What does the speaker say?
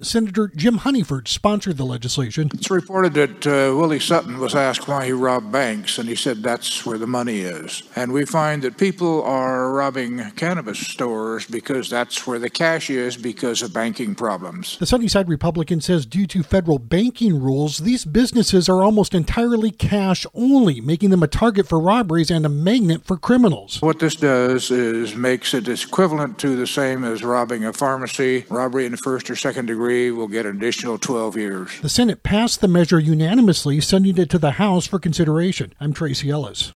Senator Jim Honeyford sponsored the legislation. It's reported that Willie Sutton was asked why he robbed banks, and he said that's where the money is. And we find that people are robbing cannabis stores because that's where the cash is because of banking problems. The Sunnyside Republican says due to federal banking rules, these businesses are almost entirely cash only, making them a target for robberies and a magnet for criminals. What this does is makes it equivalent to the same as robbing a pharmacy. Robbery in the first or second degree will get an additional 12 years. The Senate passed the measure unanimously, sending it to the House for consideration. I'm Tracy Ellis.